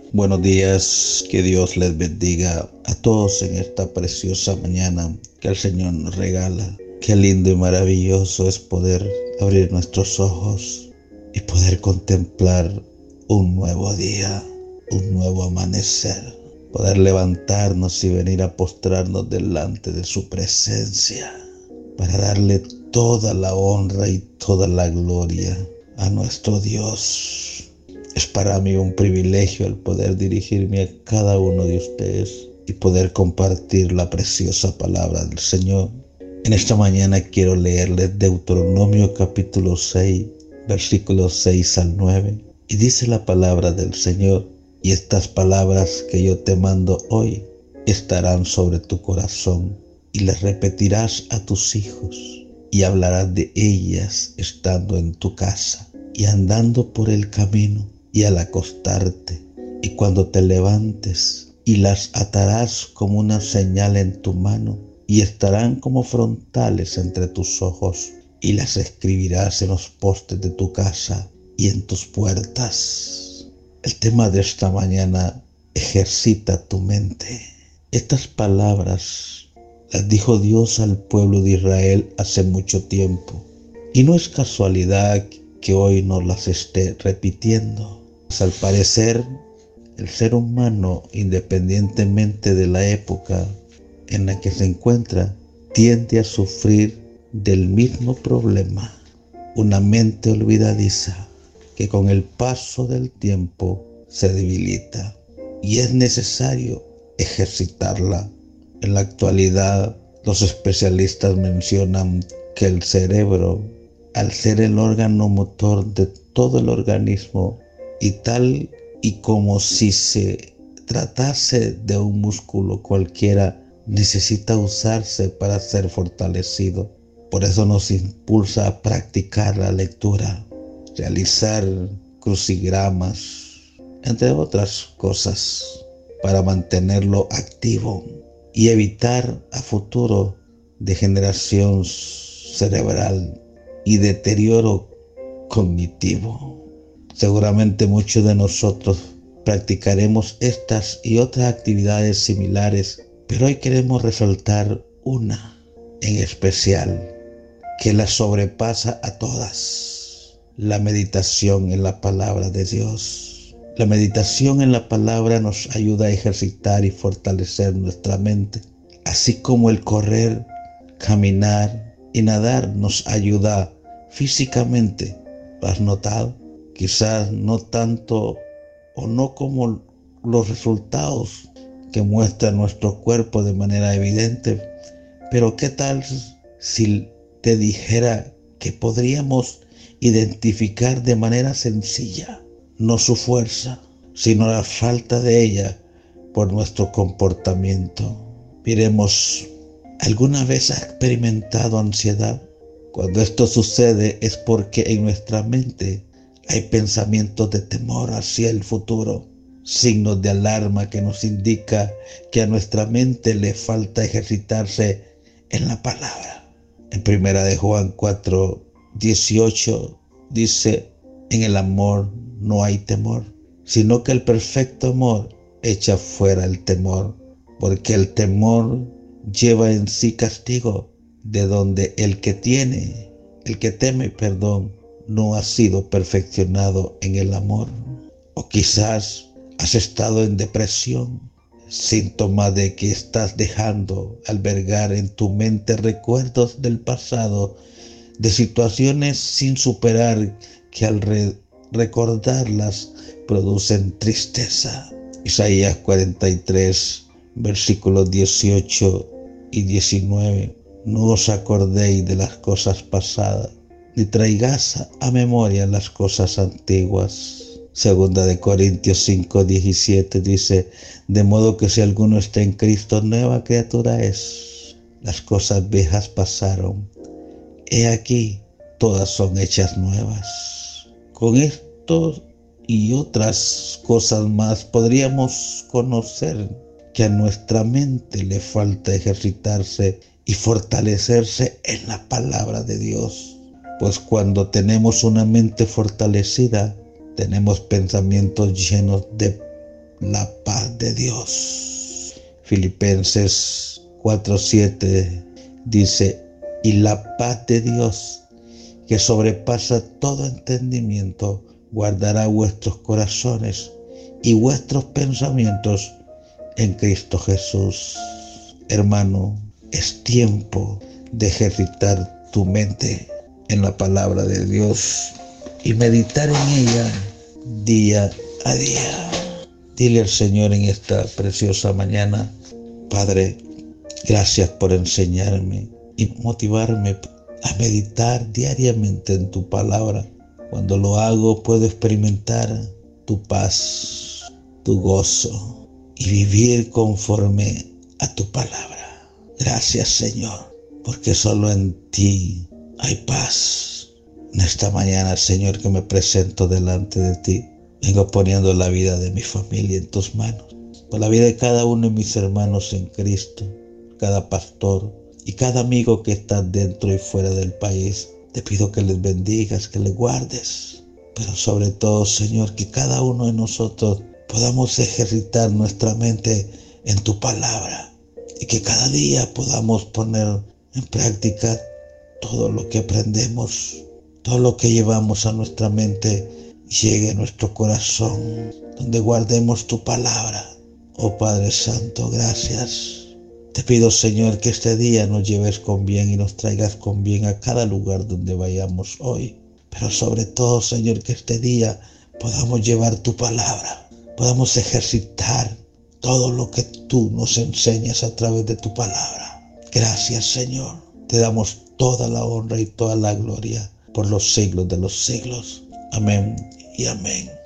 Buenos días, que Dios les bendiga a todos en esta preciosa mañana que el Señor nos regala. Qué lindo y maravilloso es poder abrir nuestros ojos y poder contemplar un nuevo día, un nuevo amanecer, poder levantarnos y venir a postrarnos delante de su presencia para darle toda la honra y toda la gloria a nuestro Dios. Es para mí un privilegio el poder dirigirme a cada uno de ustedes y poder compartir la preciosa palabra del Señor. En esta mañana quiero leerles Deuteronomio capítulo 6, versículos 6 al 9. Y dice la palabra del Señor: y estas palabras que yo te mando hoy estarán sobre tu corazón, y las repetirás a tus hijos, y hablarás de ellas estando en tu casa, y andando por el camino, y al acostarte, y cuando te levantes, y las atarás como una señal en tu mano, y estarán como frontales entre tus ojos, y las escribirás en los postes de tu casa y en tus puertas. El tema de esta mañana: ejercita tu mente. Estas palabras las dijo Dios al pueblo de Israel hace mucho tiempo, y no es casualidad que hoy nos las esté repitiendo. Pues al parecer, el ser humano, independientemente de la época en la que se encuentra, tiende a sufrir del mismo problema: una mente olvidadiza que con el paso del tiempo se debilita, y es necesario ejercitarla. En la actualidad, los especialistas mencionan que el cerebro, al ser el órgano motor de todo el organismo, y tal y como si se tratase de un músculo cualquiera, necesita usarse para ser fortalecido. Por eso nos impulsa a practicar la lectura, realizar crucigramas, entre otras cosas, para mantenerlo activo y evitar a futuro degeneración cerebral y deterioro cognitivo. Seguramente muchos de nosotros practicaremos estas y otras actividades similares, pero hoy queremos resaltar una en especial que la sobrepasa a todas: la meditación en la palabra de Dios. La meditación en la palabra nos ayuda a ejercitar y fortalecer nuestra mente, así como el correr, caminar y nadar nos ayuda físicamente. ¿Lo has notado? Quizás no tanto o no como los resultados que muestra nuestro cuerpo de manera evidente, pero ¿qué tal si te dijera que podríamos identificar de manera sencilla no su fuerza, sino la falta de ella por nuestro comportamiento? Miremos, ¿alguna vez has experimentado ansiedad? Cuando esto sucede es porque en nuestra mente hay pensamientos de temor hacia el futuro, signos de alarma que nos indica que a nuestra mente le falta ejercitarse en la palabra. En 1 Juan 4:18 dice: en el amor no hay temor, sino que el perfecto amor echa fuera el temor, porque el temor lleva en sí castigo, de donde el que teme, no ha sido perfeccionado en el amor. O quizás has estado en depresión, síntoma de que estás dejando albergar en tu mente recuerdos del pasado, de situaciones sin superar que al recordarlas producen tristeza. Isaías 43, versículos 18 y 19. No os acordéis de las cosas pasadas, ni traigáis a memoria las cosas antiguas. Segunda de Corintios 5:17 dice: de modo que si alguno está en Cristo, nueva criatura es. Las cosas viejas pasaron, he aquí, todas son hechas nuevas. Con esto y otras cosas más podríamos conocer que a nuestra mente le falta ejercitarse y fortalecerse en la palabra de Dios. Pues cuando tenemos una mente fortalecida, tenemos pensamientos llenos de la paz de Dios. Filipenses 4:7 dice, y la paz de Dios, que sobrepasa todo entendimiento, guardará vuestros corazones y vuestros pensamientos en Cristo Jesús. Hermano, es tiempo de ejercitar tu mente en la palabra de Dios y meditar en ella día a día. Dile al Señor en esta preciosa mañana, Padre, gracias por enseñarme y motivarme a meditar diariamente en tu palabra. Cuando lo hago puedo experimentar tu paz, tu gozo y vivir conforme a tu palabra. Gracias, Señor, porque solo en ti hay paz. En esta mañana, Señor, que me presento delante de ti, vengo poniendo la vida de mi familia en tus manos, por la vida de cada uno de mis hermanos en Cristo, cada pastor y cada amigo que está dentro y fuera del país. Te pido que les bendigas, que les guardes, pero sobre todo, Señor, que cada uno de nosotros podamos ejercitar nuestra mente en tu palabra y que cada día podamos poner en práctica todo lo que aprendemos, todo lo que llevamos a nuestra mente llegue a nuestro corazón, donde guardemos tu palabra. Oh Padre Santo, gracias. Te pido, Señor, que este día nos lleves con bien y nos traigas con bien a cada lugar donde vayamos hoy. Pero sobre todo, Señor, que este día podamos llevar tu palabra, podamos ejercitar todo lo que tú nos enseñas a través de tu palabra. Gracias, Señor. Te damos toda la honra y toda la gloria por los siglos de los siglos. Amén y amén.